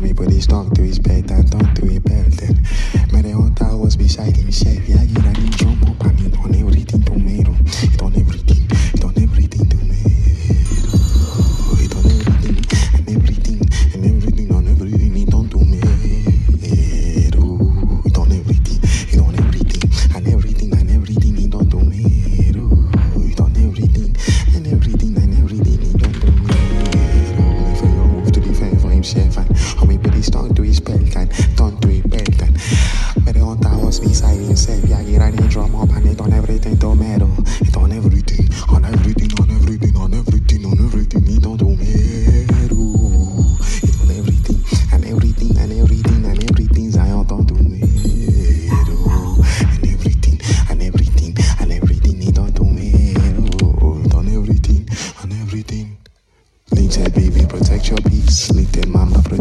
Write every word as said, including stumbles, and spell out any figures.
Homie put his tongue to his bed and tongue to his belt. And my hunter was beside himself. Yeah, he ran him drum up and it on everything tomato. It on everything, it on everything tomato. It on everything and everything and everything on everything. It on tomato. It on everything, it on everything and everything and everything. It on tomato. It on everything and everything and everything. It on tomato. If you move to defend for himself and homie put his tongue to his belt and tongue to his belt and but the hunter was beside himself. Yeah, he ran him drum up and it on everything tomato.